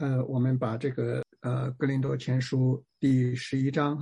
我们把这个哥林多前书第11章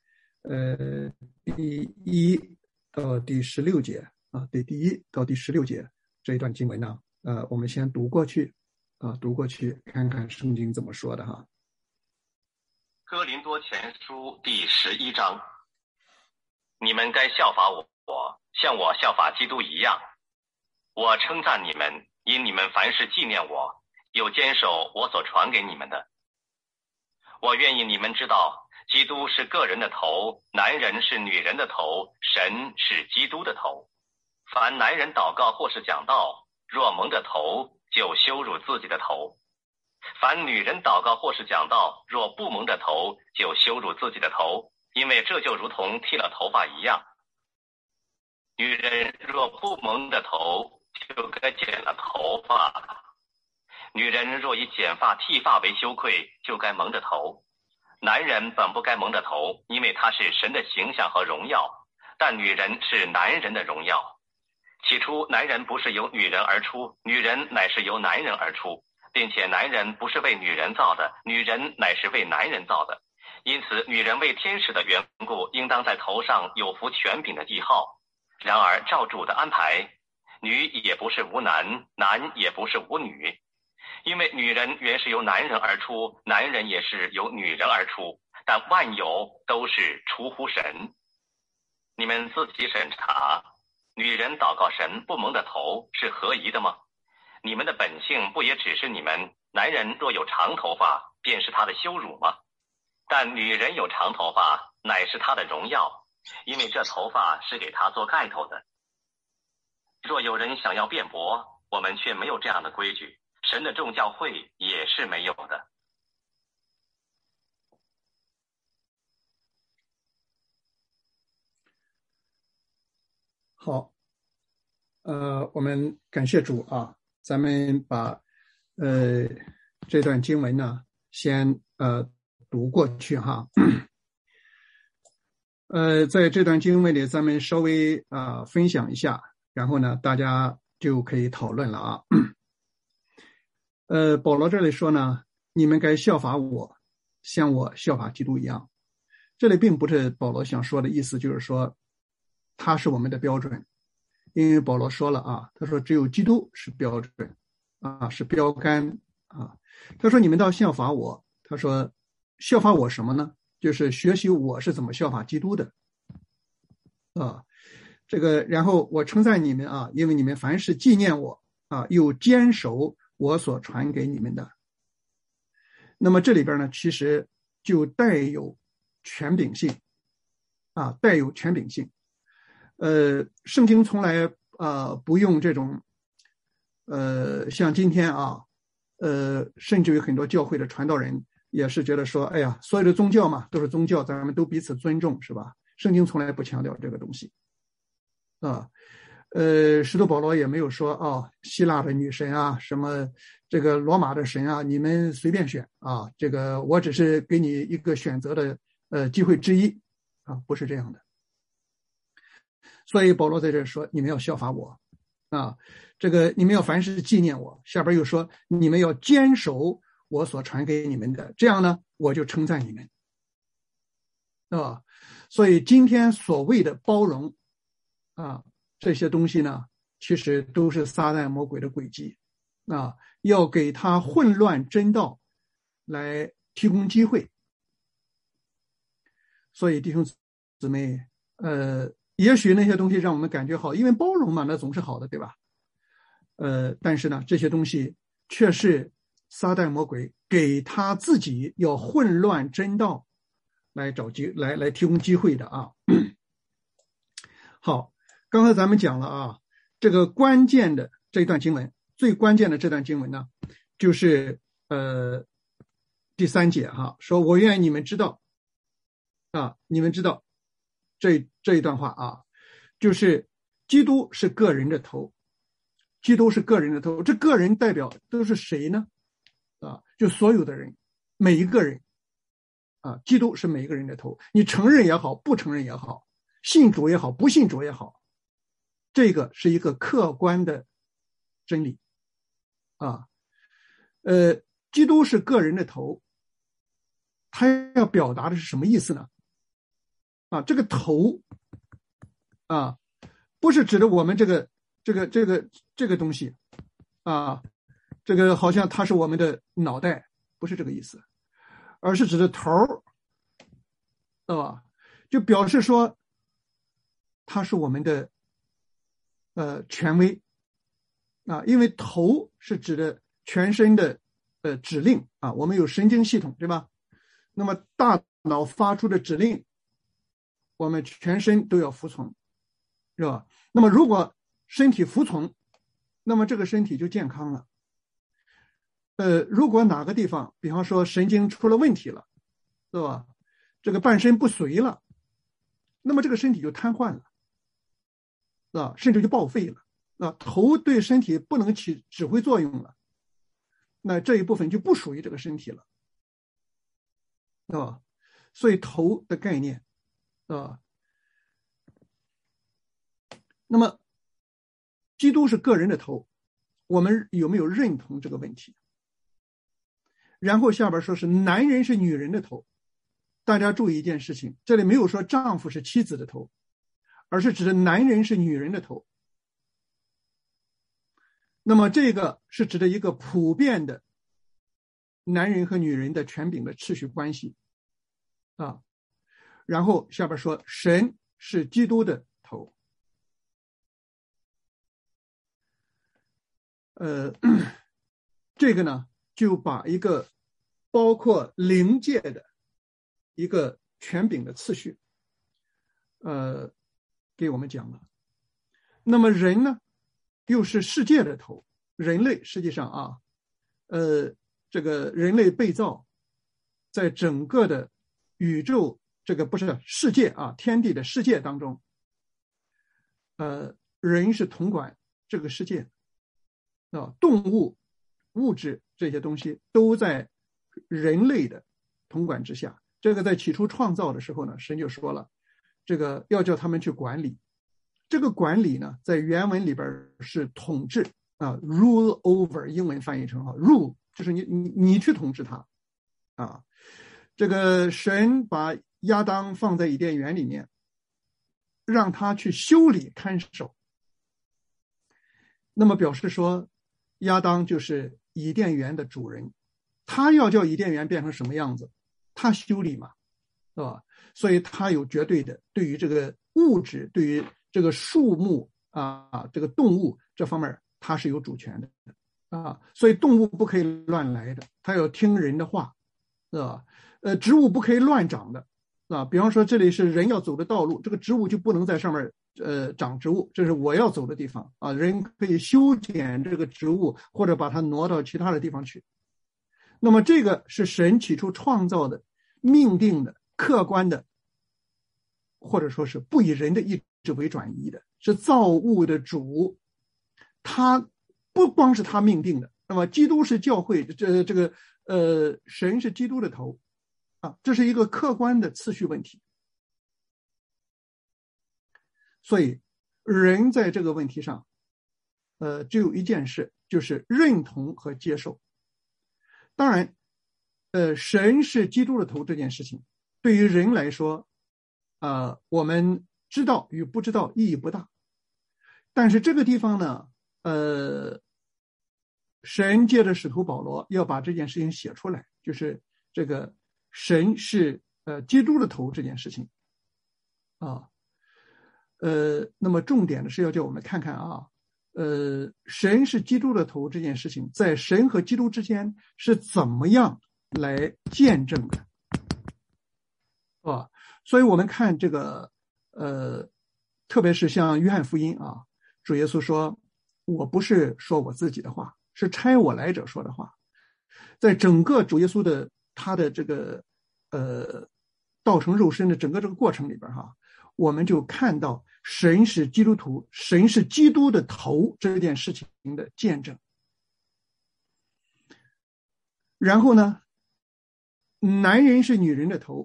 第1到第16节第1到第16节这一段经文呢，我们先读过去看看圣经怎么说的哈。 哥林多前书第11章，你们该效法我，像我效法基督一样。我称赞你们，因你们凡事纪念我，又坚守我所传给你们的。我愿意你们知道，基督是个人的头，男人是女人的头，神是基督的头。凡男人祷告或是讲道，若蒙着头，就羞辱自己的头；凡女人祷告或是讲道，若不蒙着头，就羞辱自己的头，因为这就如同剃了头发一样。女人若不蒙着头，就该剪了头发；女人若以剪发剃发为羞愧，就该蒙着头。男人本不该蒙着头，因为他是神的形象和荣耀，但女人是男人的荣耀。起初男人不是由女人而出，女人乃是由男人而出，并且男人不是为女人造的，女人乃是为男人造的。因此女人为天使的缘故，应当在头上有服权柄的记号。然而照主的安排，女也不是无男，男也不是无女。因为女人原是由男人而出，男人也是由女人而出，但万有都是出乎神。你们自己审查，女人祷告神不蒙的头是合宜的吗？你们的本性不也只是你们，男人若有长头发，便是他的羞辱吗？但女人有长头发，乃是他的荣耀，因为这头发是给他做盖头的。若有人想要辩驳，我们却没有这样的规矩，神的众教会也是没有的。 好，我们感谢主啊，咱们把这段经文呢先读过去哈。在这段经文里，咱们稍微分享一下，然后呢，大家就可以讨论了啊。保罗这里说呢，你们该效法我，像我效法基督一样。这里并不是保罗想说的意思，就是说他是我们的标准，因为保罗说了啊，他说只有基督是标准是标杆啊。他说你们倒效法我，他说效法我什么呢？就是学习我是怎么效法基督的这个，然后我称赞你们因为你们凡事纪念我又坚守我所传给你们的。那么这里边呢，其实就带有权柄性带有权柄性。圣经从来不用这种像今天甚至于很多教会的传道人也是觉得说，哎呀，所有的宗教嘛都是宗教，咱们都彼此尊重，是吧？圣经从来不强调这个东西使徒保罗也没有说希腊的女神什么这个罗马的神你们随便选这个我只是给你一个选择的机会之一不是这样的。所以保罗在这说，你们要效法我这个你们要凡事纪念我，下边又说你们要坚守我所传给你们的，这样呢我就称赞你们所以今天所谓的包容这些东西呢，其实都是撒旦魔鬼的诡计要给他混乱真道来提供机会。所以弟兄姊妹也许那些东西让我们感觉好，因为包容嘛，那总是好的，对吧？但是呢，这些东西却是撒旦魔鬼给他自己要混乱真道来来提供机会的好，刚才咱们讲了这个关键的这一段经文，最关键的这段经文呢，就是第3节说我愿你们知道你们知道这一段话就是基督是个人的头，基督是个人的头，这个人代表都是谁呢？就所有的人，每一个人基督是每一个人的头，你承认也好，不承认也好，信主也好，不信主也好，这个是一个客观的真理基督是个人的头，他要表达的是什么意思呢？这个头不是指的我们这个东西这个好像它是我们的脑袋，不是这个意思，而是指的头，知道吧？就表示说它是我们的权威因为头是指的全身的指令我们有神经系统，对吧？那么大脑发出的指令，我们全身都要服从，是吧？那么如果身体服从，那么这个身体就健康了。如果哪个地方，比方说神经出了问题了，是吧？这个半身不遂了，那么这个身体就瘫痪了，甚至就报废了。头对身体不能起指挥作用了，那这一部分就不属于这个身体了，所以头的概念那么基督是个人的头，我们有没有认同这个问题？然后下边说是男人是女人的头，大家注意一件事情，这里没有说丈夫是妻子的头，而是指的男人是女人的头。那么这个是指的一个普遍的男人和女人的权柄的次序关系然后下边说神是基督的头。这个呢就把一个包括灵界的一个权柄的次序给我们讲了。那么人呢又是世界的头，人类实际上这个人类被造在整个的宇宙，这个不是世界天地的世界当中，人是统管这个世界动物物质这些东西都在人类的统管之下。这个在起初创造的时候呢，神就说了，这个要叫他们去管理。这个管理呢，在原文里边是统治rule over， 英文翻译成rule， 就是你去统治它这个神把亚当放在伊甸园里面，让他去修理看守。那么表示说亚当就是伊甸园的主人，他要叫伊甸园变成什么样子，他修理嘛，是吧？所以他有绝对的对于这个物质，对于这个树木这个动物这方面他是有主权的所以动物不可以乱来的，他要听人的话，是吧？植物不可以乱长的比方说这里是人要走的道路，这个植物就不能在上面长植物，这是我要走的地方人可以修剪这个植物或者把它挪到其他的地方去。那么这个是神起初创造的命定的客观的，或者说是不以人的意志为转移的，是造物的主，他不光是他命定的。那么基督是教会这个神是基督的头这是一个客观的次序问题。所以人在这个问题上只有一件事，就是认同和接受。当然神是基督的头这件事情对于人来说我们知道与不知道意义不大，但是这个地方呢神借着使徒保罗要把这件事情写出来，就是这个神是基督的头这件事情那么重点的是要叫我们看看神是基督的头这件事情在神和基督之间是怎么样来见证的所以我们看这个特别是像约翰福音主耶稣说，我不是说我自己的话，是差我来者说的话。在整个主耶稣的他的这个道成肉身的整个这个过程里边我们就看到神是基督徒，神是基督的头这件事情的见证。然后呢，男人是女人的头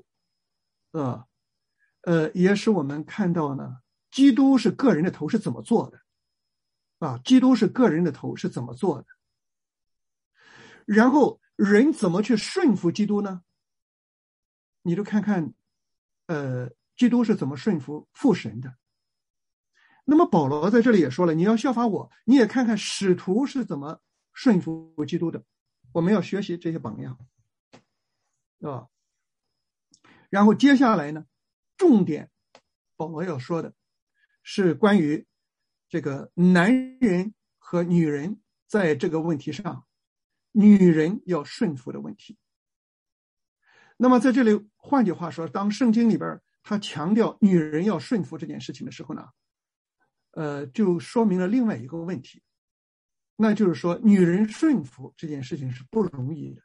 也使我们看到呢，基督是个人的头是怎么做的基督是个人的头是怎么做的。然后人怎么去顺服基督呢？你就看看基督是怎么顺服父神的。那么保罗在这里也说了，你要效法我，你也看看使徒是怎么顺服基督的，我们要学习这些榜样，啊。然后接下来呢，重点保罗要说的是关于这个男人和女人在这个问题上，女人要顺服的问题。那么在这里，换句话说，当圣经里边他强调女人要顺服这件事情的时候呢，就说明了另外一个问题，那就是说女人顺服这件事情是不容易的。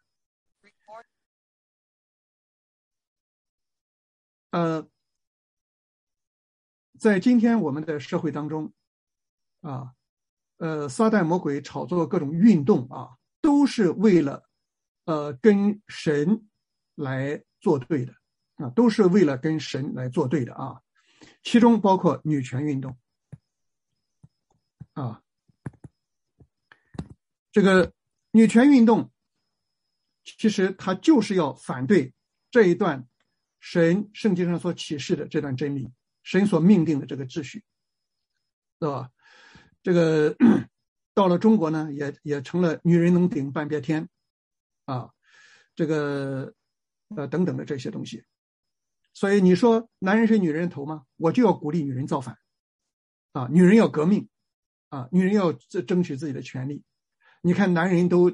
在今天我们的社会当中啊，撒旦魔鬼炒作各种运动啊，都是为了跟神来作对的啊，都是为了跟神来作对的啊，其中包括女权运动啊。这个女权运动其实它就是要反对这一段圣经上所启示的这段真理，神所命定的这个秩序，对吧？这个到了中国呢，也成了女人能顶半边天啊，这个等等的这些东西。所以你说男人是女人的头吗？我就要鼓励女人造反啊，女人要革命啊，女人要争取自己的权利。你看男人都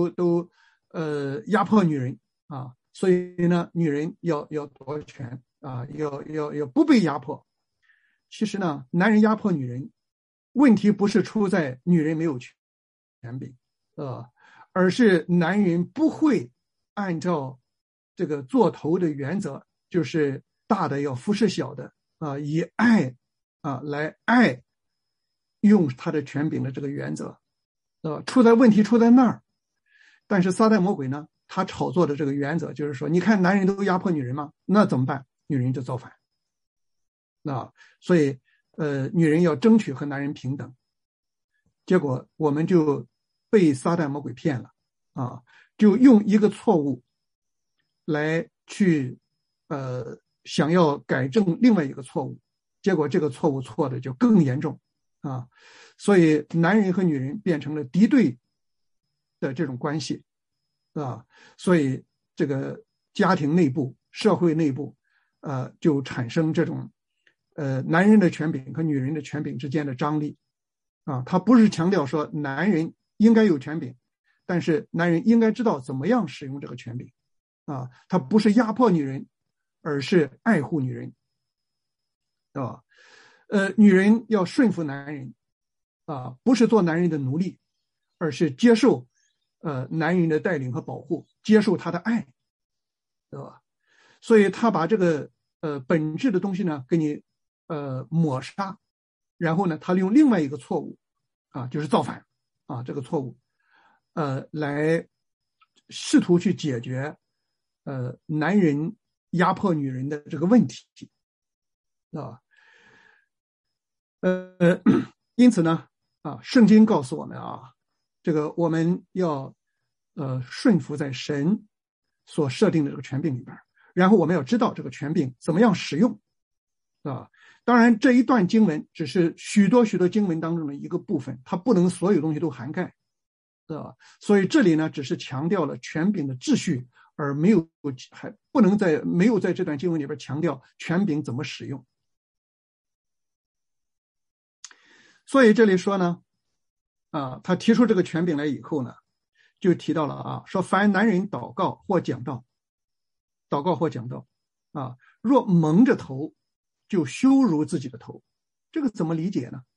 压迫女人啊，所以呢，女人要夺权啊，要不被压迫。其实呢，男人压迫女人，问题不是出在女人没有权柄，而是男人不会按照这个做头的原则，就是大的要服侍小的啊，以爱啊来爱用他的权柄的这个原则，问题出在那儿。但是撒旦魔鬼呢，他炒作的这个原则就是说，你看男人都压迫女人吗？那怎么办？女人就造反。所以女人要争取和男人平等，结果我们就被撒旦魔鬼骗了啊，就用一个错误来去想要改正另外一个错误，结果这个错误错的就更严重啊，所以男人和女人变成了敌对的这种关系啊，所以这个家庭内部、社会内部就产生这种男人的权柄和女人的权柄之间的张力啊，他不是强调说男人应该有权柄，但是男人应该知道怎么样使用这个权柄啊，他不是压迫女人，而是爱护女人啊，女人要顺服男人啊，不是做男人的奴隶，而是接受男人的带领和保护，接受他的爱，对吧？所以他把这个本质的东西呢给你抹杀，然后呢他利用另外一个错误啊，就是造反啊，这个错误来试图去解决男人压迫女人的这个问题啊。因此呢圣经告诉我们啊，这个我们要顺服在神所设定的这个权柄里边，然后我们要知道这个权柄怎么样使用啊。当然这一段经文只是许多经文当中的一个部分，它不能所有东西都涵盖所以这里呢只是强调了权柄的秩序，而没有在这段经文里边强调权柄怎么使用。所以这里说呢他提出这个权柄来以后呢，就提到了说凡男人祷告或讲道若蒙着头，就羞辱自己的头，这个怎么理解呢？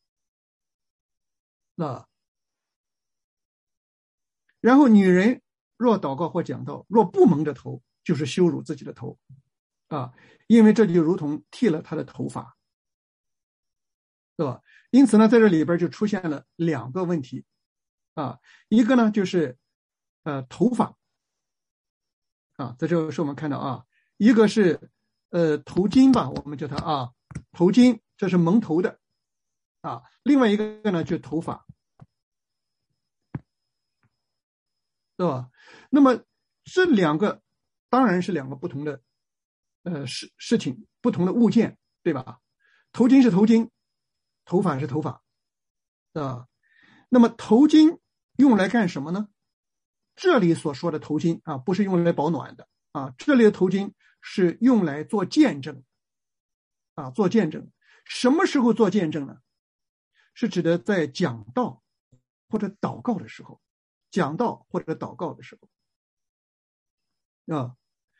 然后女人若祷告或讲道，若不蒙着头，就是羞辱自己的头因为这就如同剃了他的头发，对吧？因此呢，在这里边就出现了两个问题一个呢就是头发在这个时候我们看到一个是头巾吧，我们叫它头巾，这是蒙头的另外一个呢就是头发对吧？那么这两个当然是两个不同的事情，不同的物件，对吧？头巾是头巾，头发是头发，啊。那么头巾用来干什么呢？这里所说的头巾啊，不是用来保暖的啊，这里的头巾是用来做见证啊，做见证。什么时候做见证呢？是指的在讲道或者祷告的时候，讲道或者祷告的时候啊。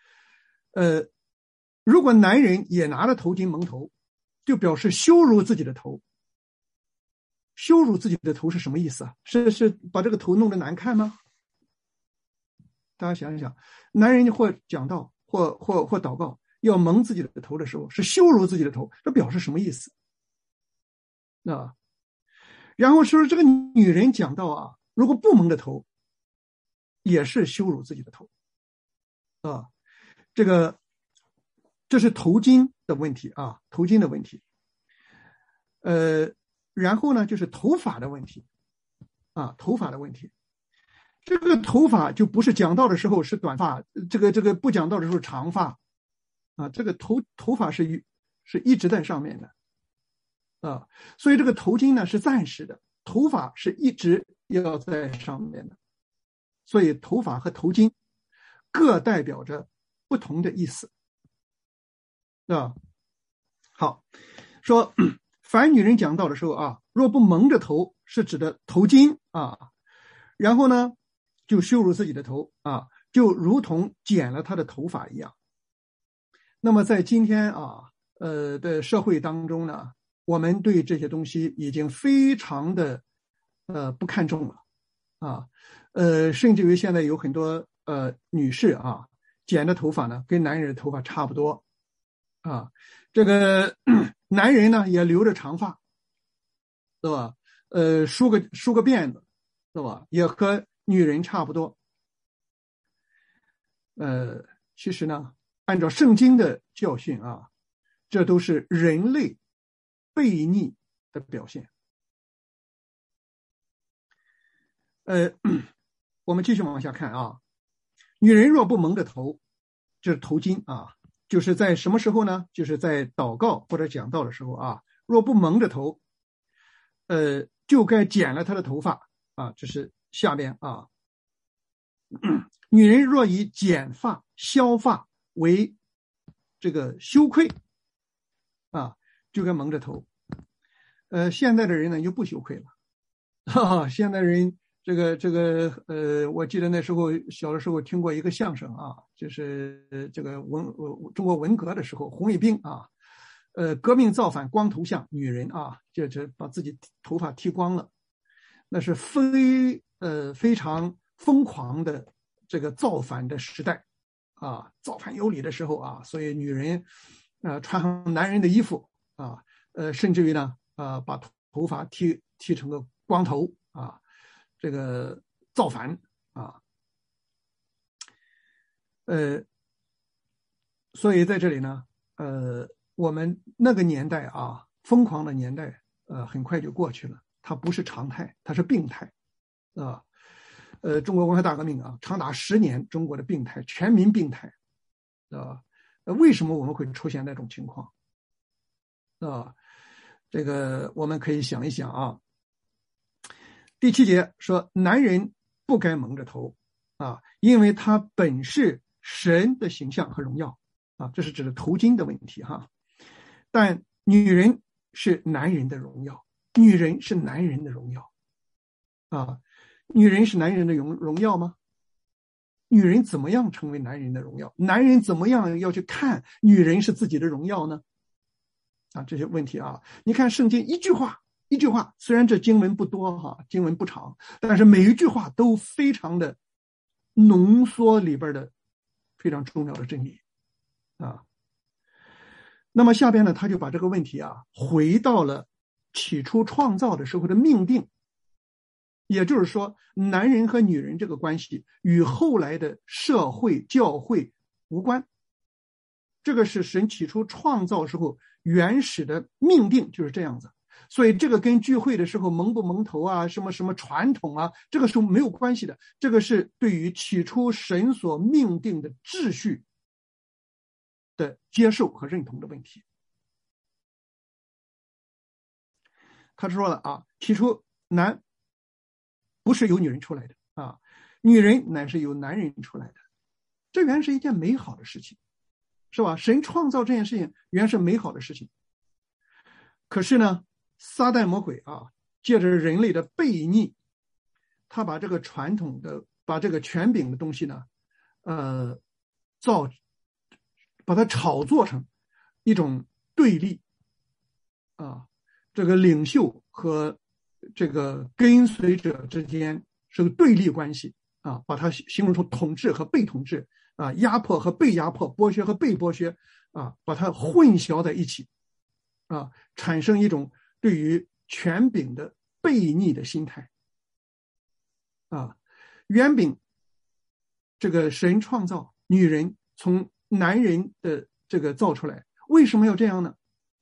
如果男人也拿着头巾蒙头，就表示羞辱自己的头。羞辱自己的头是什么意思啊？是把这个头弄得难看吗？大家想一想，男人或讲道或祷告要蒙自己的头的时候，是羞辱自己的头，这表示什么意思啊？然后说这个女人讲道啊，如果不蒙着头，也是羞辱自己的头啊。这是头巾的问题啊，头巾的问题。然后呢，就是头发的问题啊，头发的问题。这个头发就不是讲道的时候是短发，这个不讲道的时候长发啊，这个头发是一直在上面的啊，所以这个头巾呢是暂时的，头发是一直要在上面的，所以头发和头巾各代表着不同的意思啊。好，说凡女人讲道的时候啊，若不蒙着头，是指的头巾啊，然后呢就羞辱自己的头啊，就如同剪了他的头发一样。那么在今天啊的社会当中呢，我们对这些东西已经非常的不看重了啊，甚至于现在有很多女士啊剪的头发呢跟男人的头发差不多啊，这个男人呢也留着长发，对吧？梳个辫子，对吧？也和女人差不多。其实呢，按照圣经的教训啊，这都是人类悖逆的表现。我们继续往下看啊，女人若不蒙着头，就是头巾啊，就是在什么时候呢？就是在祷告或者讲道的时候啊，若不蒙着头，就该剪了她的头发啊，这是下边啊。女人若以剪发、削发为这个羞愧啊，就该蒙着头。现在的人呢就不羞愧了，现在人我记得那时候小的时候听过一个相声啊，就是这个中国文革的时候，红卫兵啊，革命造反光头像女人啊，这把自己头发剃光了，那是非常疯狂的这个造反的时代啊，造反有理的时候啊，所以女人穿上男人的衣服啊，甚至于呢把头发剃成个光头啊，这个造反啊，所以在这里呢，我们那个年代啊，疯狂的年代，很快就过去了，它不是常态，它是病态啊。中国文化大革命啊，长达10年，中国的病态，全民病态啊。为什么我们会出现那种情况啊？这个我们可以想一想啊。第7节说，男人不该蒙着头啊，因为他本是神的形象和荣耀啊，这是指的头巾的问题哈。但女人是男人的荣耀，女人是男人的荣耀啊。女人是男人的荣耀吗？女人怎么样成为男人的荣耀？男人怎么样要去看女人是自己的荣耀呢？啊，这些问题啊，你看圣经一句话，虽然这经文不多哈，经文不长，但是每一句话都非常的浓缩里边的非常重要的真理啊。那么下边呢，他就把这个问题啊回到了起初创造的时候的命定，也就是说，男人和女人这个关系与后来的社会教会无关，这个是神起初创造时候原始的命定，就是这样子。 所以这个跟聚会的时候蒙不蒙头啊，什么什么传统啊，这个是没有关系的。这个是对于起初神所命定的秩序的接受和认同的问题。他说了啊，起初男不是由女人出来的啊，女人乃是由男人出来的。这原是一件美好的事情，是吧？神创造这件事情原是美好的事情。可是呢，撒旦魔鬼啊，借着人类的悖逆，他把这个传统的、把这个权柄的东西呢，把它炒作成一种对立啊，这个领袖和这个跟随者之间是个对立关系啊，把它形容成统治和被统治啊，压迫和被压迫，剥削和被剥削啊，把它混淆在一起啊，产生一种对于权柄的悖逆的心态啊。原本这个神创造女人从男人的这个造出来，为什么要这样呢？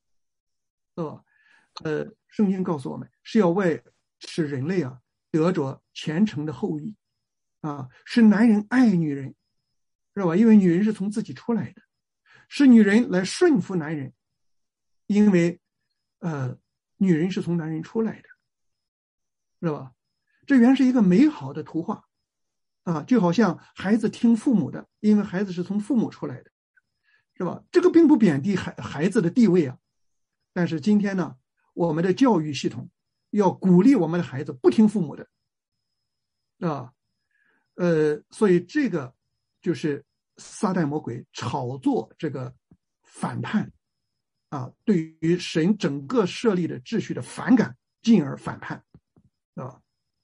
圣经告诉我们是要使人类啊得着虔诚的后裔啊，是男人爱女人，是吧？因为女人是从自己出来的，是女人来顺服男人，因为女人是从男人出来的，是吧？这原是一个美好的图画啊，就好像孩子听父母的，因为孩子是从父母出来的，是吧？这个并不贬低孩子的地位啊，但是今天呢，我们的教育系统要鼓励我们的孩子不听父母的啊，所以这个就是撒旦魔鬼炒作这个反叛啊，对于神整个设立的秩序的反感，进而反叛啊。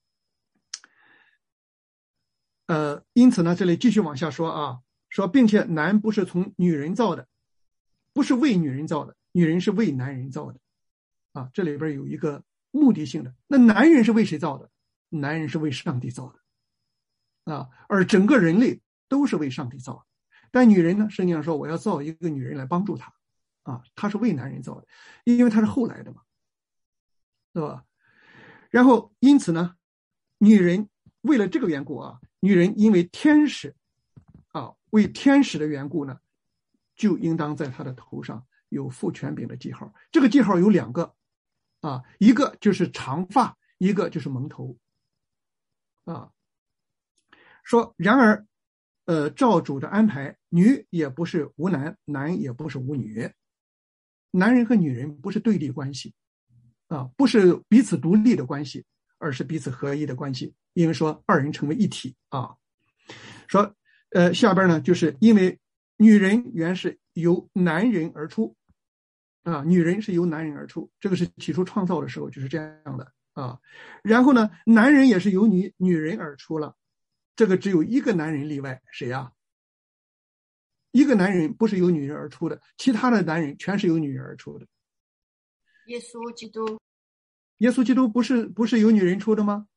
因此呢，这里继续往下说啊，说并且男不是从女人造的，不是为女人造的，女人是为男人造的啊，这里边有一个目的性的。那男人是为谁造的？男人是为上帝造的啊，而整个人类都是为上帝造的。但女人呢，圣经上说我要造一个女人来帮助她啊，她是为男人造的，因为她是后来的嘛，对吧？然后因此呢，女人为了这个缘故啊，女人因为天使啊，为天使的缘故呢，就应当在她的头上有父权柄的记号。这个记号有两个啊，一个就是长发，一个就是蒙头啊。说然而照主的安排，女也不是无男，男也不是无女，男人和女人不是对立关系啊，不是彼此独立的关系，而是彼此合一的关系。因为说二人成为一体啊。说下边呢，就是因为女人原是由男人而出啊，女人是由男人而出，这个是起初创造的时候就是这样的啊。然后呢，男人也是由女人而出了，这个只有一个男人例外，谁啊？一个男人不是由女人而出的，其他的男人全是由女人而出的。 耶稣基督， 耶稣基督不是由女人出的吗？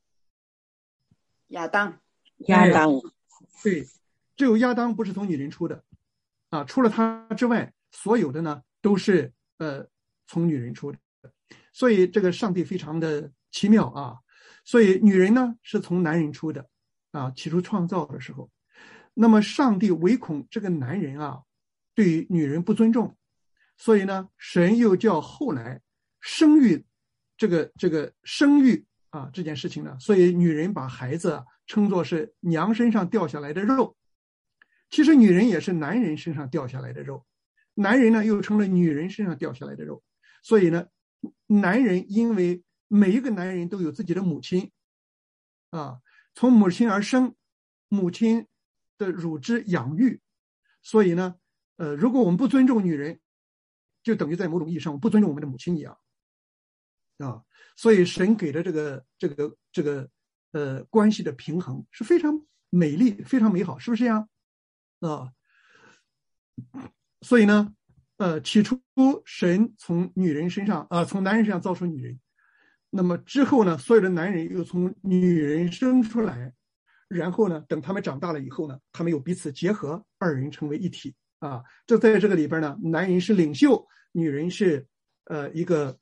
亚当， 对，只有亚当不是从女人出的啊，除了他之外，所有的呢都是从女人出的。所以这个上帝非常的奇妙啊。所以女人呢是从男人出的啊，起初创造的时候。那么上帝唯恐这个男人啊对于女人不尊重，所以呢神又叫后来生育这个生育啊这件事情呢，所以女人把孩子称作是娘身上掉下来的肉，其实女人也是男人身上掉下来的肉，男人呢又成了女人身上掉下来的肉。所以呢男人因为每一个男人都有自己的母亲啊，从母亲而生，母亲的乳汁养育，所以呢如果我们不尊重女人，就等于在某种意义上不尊重我们的母亲一样啊。所以神给的这个关系的平衡是非常美丽非常美好，是不是这样啊？所以呢起初神从女人身上从男人身上造出女人，那么之后呢所有的男人又从女人生出来，然后呢等他们长大了以后呢，他们又彼此结合，二人成为一体啊。这在这个里边呢，男人是领袖，女人是一个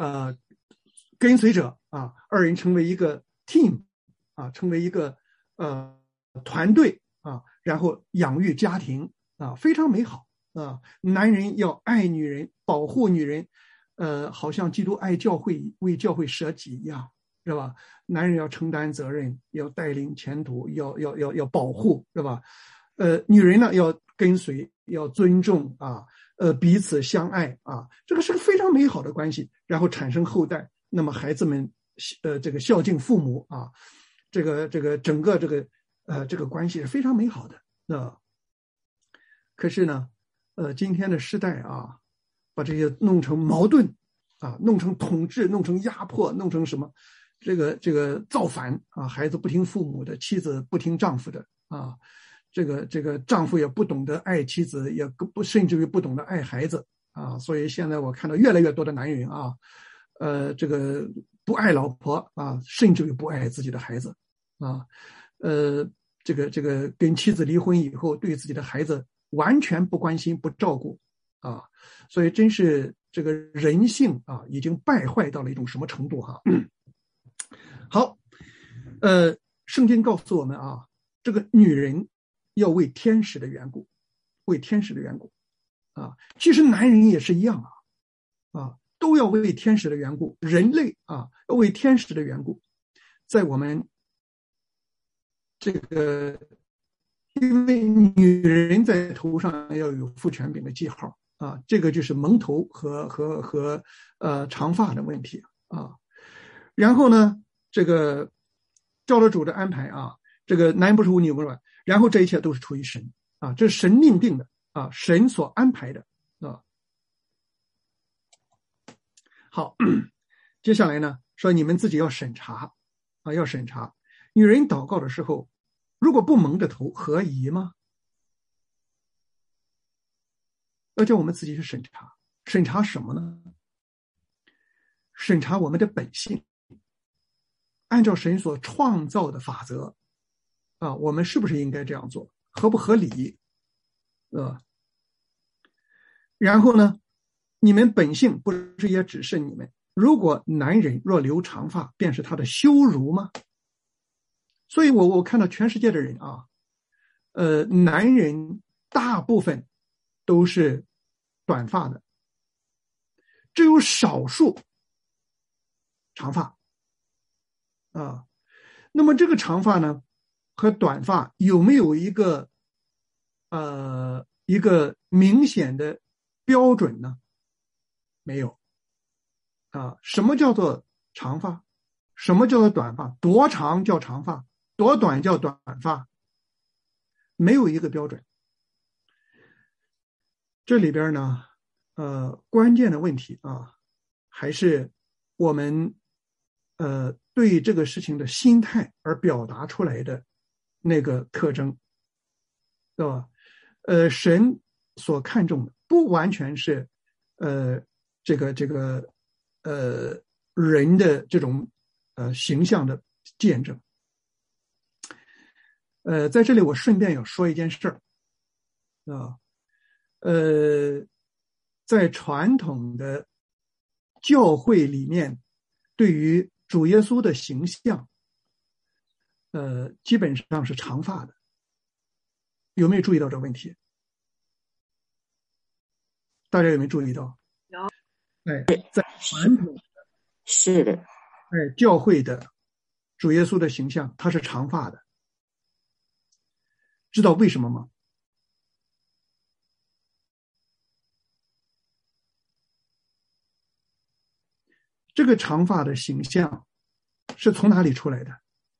跟随者啊，二人成为一个 team 啊，成为一个团队啊，然后养育家庭啊，非常美好啊。男人要爱女人，保护女人，好像基督爱教会，为教会舍己一样，是吧？男人要承担责任，要带领前途，要保护，是吧？女人呢要跟随，要尊重啊，彼此相爱啊，这个是个非常美好的关系，然后产生后代，那么孩子们这个孝敬父母啊，这个整个这个关系是非常美好的啊。可是呢，今天的时代啊，把这些弄成矛盾啊，弄成统治，弄成压迫，弄成什么这个造反啊，孩子不听父母的，妻子不听丈夫的啊。这个丈夫也不懂得爱妻子，也不甚至于不懂得爱孩子啊，所以现在我看到越来越多的男人啊，这个不爱老婆啊，甚至于不爱自己的孩子啊，这个跟妻子离婚以后，对自己的孩子完全不关心不照顾啊，所以真是这个人性啊，已经败坏到了一种什么程度哈？好，圣经告诉我们啊，这个女人要为天使的缘故，为天使的缘故啊，其实男人也是一样啊，都要为天使的缘故，人类啊要为天使的缘故，在我们这个，因为女人在头上要有父权柄的记号啊，这个就是蒙头和长发的问题啊，然后呢，这个照着主的安排啊，这个男不出女不入，然后这一切都是出于神啊，这是神命定的啊，神所安排的啊。好，接下来呢，说你们自己要审查啊，要审查。女人祷告的时候，如果不蒙着头，合宜吗？要叫我们自己去审查，审查什么呢？审查我们的本性，按照神所创造的法则啊，我们是不是应该这样做，合不合理？然后呢，你们本性不是也只是你们？如果男人若留长发，便是他的羞辱吗？所以我看到全世界的人啊，男人大部分都是短发的，只有少数长发啊。那么这个长发呢和短发有没有一个明显的标准呢？没有啊。什么叫做长发？什么叫做短发？多长叫长发？多短叫短发？没有一个标准。这里边呢，关键的问题啊，还是我们对这个事情的心态而表达出来的那个特征，对吧？神所看重的不完全是这个人的这种形象的见证。在这里我顺便要说一件事儿啊，在传统的教会里面，对于主耶稣的形象，基本上是长发的。有没有注意到这个问题？大家有没有注意到？ 有。 在传统是的， 教会的主耶稣的形象，他是长发的。知道为什么吗？这个长发的形象是从哪里出来的？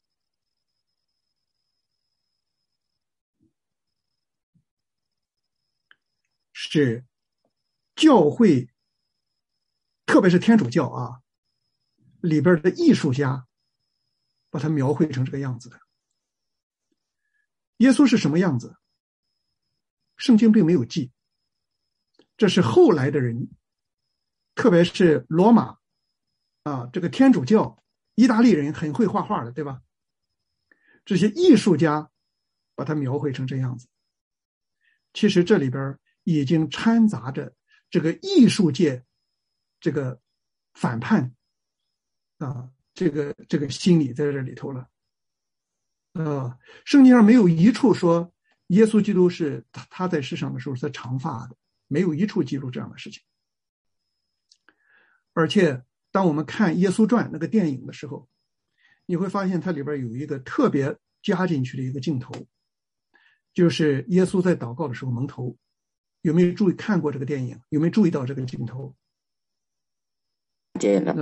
是教会，特别是天主教啊里边的艺术家把它描绘成这个样子的。耶稣是什么样子？圣经并没有记，这是后来的人，特别是罗马啊，这个天主教，意大利人很会画画的，对吧？这些艺术家把它描绘成这样子。其实这里边已经掺杂着这个艺术界这个反叛这个心理在这里头了。圣经上没有一处说耶稣基督是他在世上的时候是长发的，没有一处记录这样的事情。而且当我们看《耶稣传》那个电影的时候，你会发现它里边有一个特别加进去的一个镜头，就是耶稣在祷告的时候蒙头。有没有看过这个电影？有没有注意到这个镜头？ 这个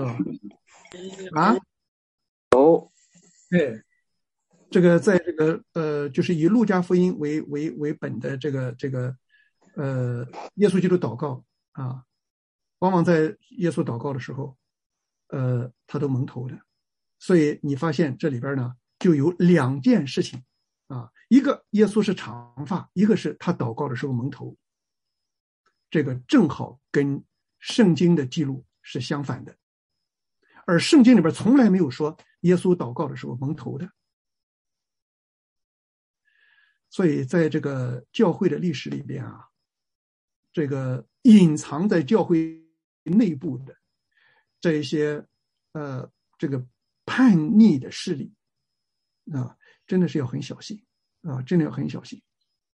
对，这个在这个就是以路加福音为本的这个耶稣基督祷告往往在耶稣祷告的时候他都蒙头的。所以你发现这里边呢就有两件事情一个耶稣是长发，一个是他祷告的时候蒙头，这个正好跟圣经的记录是相反的。而圣经里边从来没有说耶稣祷告的时候蒙头的。所以在这个教会的历史里边这个隐藏在教会内部的这一些这个叛逆的势力真的是要很小心真的要很小心。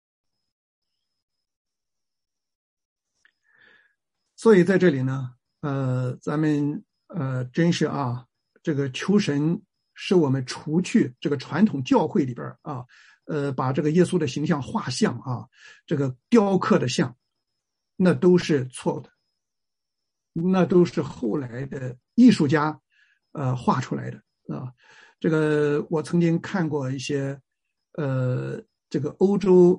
所以在这里呢咱们真是这个求神使我们除去这个传统教会里边把这个耶稣的形象画像这个雕刻的像，那都是错的，那都是后来的艺术家画出来的这个我曾经看过一些这个欧洲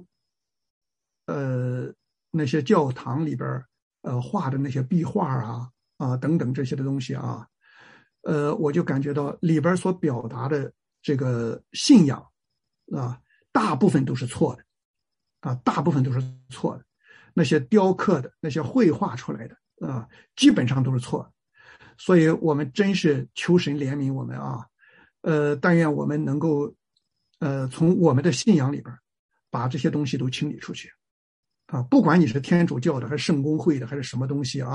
那些教堂里边画的那些壁画等等这些的东西我就感觉到里边所表达的这个信仰大部分都是错的大部分都是错的。那些雕刻的那些绘画出来的基本上都是错的。所以我们真是求神怜悯我们但愿我们能够从我们的信仰里边把这些东西都清理出去不管你是天主教的还是圣公会的还是什么东西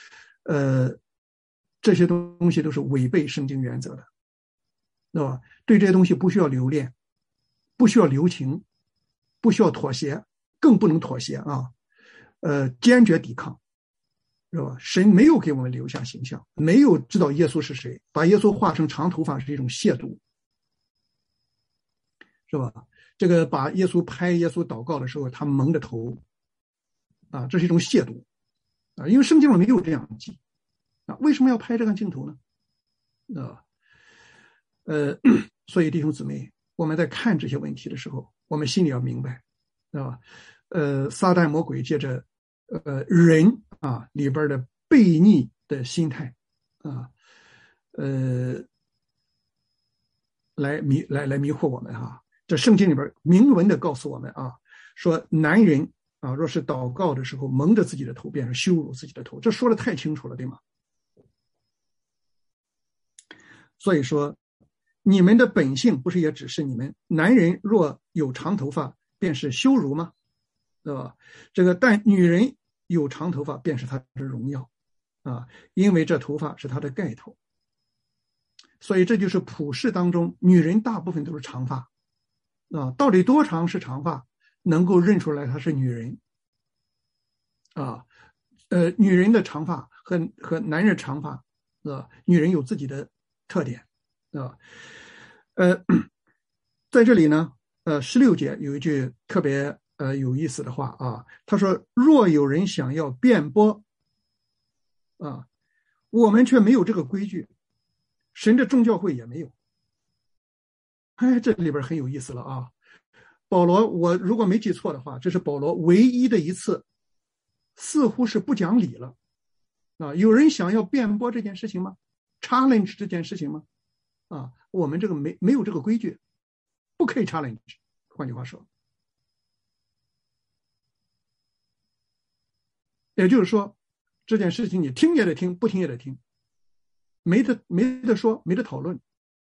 这些东西都是违背圣经原则的，对吧？对这些东西不需要留恋，不需要留情，不需要妥协，更不能妥协坚决抵抗，是吧？神没有给我们留下形象，没有知道耶稣是谁，把耶稣画成长头发是一种亵渎，是吧？这个把耶稣拍耶稣祷告的时候他蒙着头这是一种亵渎因为圣经上没有这样记为什么要拍这个镜头呢所以弟兄姊妹，我们在看这些问题的时候，我们心里要明白撒旦魔鬼借着人里边的悖逆的心态来迷惑我们这圣经里边明文的告诉我们说男人若是祷告的时候蒙着自己的头，便是羞辱自己的头，这说的太清楚了，对吗？所以说你们的本性不是也只是你们男人若有长头发便是羞辱吗？对吧？这个但女人有长头发便是她的荣耀因为这头发是她的盖头。所以这就是普世当中女人大部分都是长发到底多长是长发能够认出来她是女人女人的长发和男人长发女人有自己的特点在这里呢16节有一句特别有意思的话他说若有人想要辩驳我们却没有这个规矩，神的众教会也没有。这里边很有意思了保罗，我如果没记错的话，这是保罗唯一的一次似乎是不讲理了有人想要辩驳这件事情吗？ challenge 这件事情吗？我们这个没有这个规矩，不可以 challenge。 换句话说，也就是说这件事情你听也得听，不听也得听，没得说，没得讨论。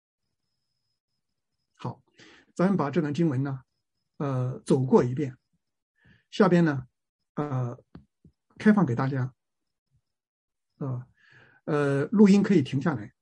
好，咱们把这段经文呢走过一遍，下边呢开放给大家录音可以停下来。